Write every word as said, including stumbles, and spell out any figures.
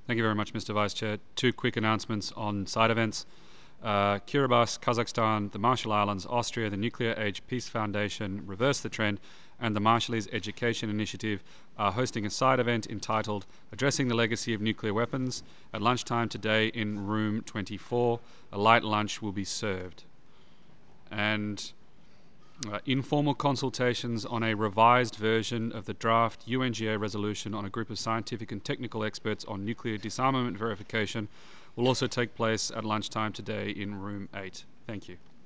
Thank you very much, Mister Vice Chair. Two quick announcements on side events. Uh, Kiribati, Kazakhstan, the Marshall Islands, Austria, the Nuclear Age Peace Foundation, Reverse the Trend, and the Marshallese Education Initiative are hosting a side event entitled Addressing the Legacy of Nuclear Weapons at lunchtime today in room twenty-four. A light lunch will be served. And uh, informal consultations on a revised version of the draft U N G A resolution on a group of scientific and technical experts on nuclear disarmament verification will also take place at lunchtime today in room eight. Thank you.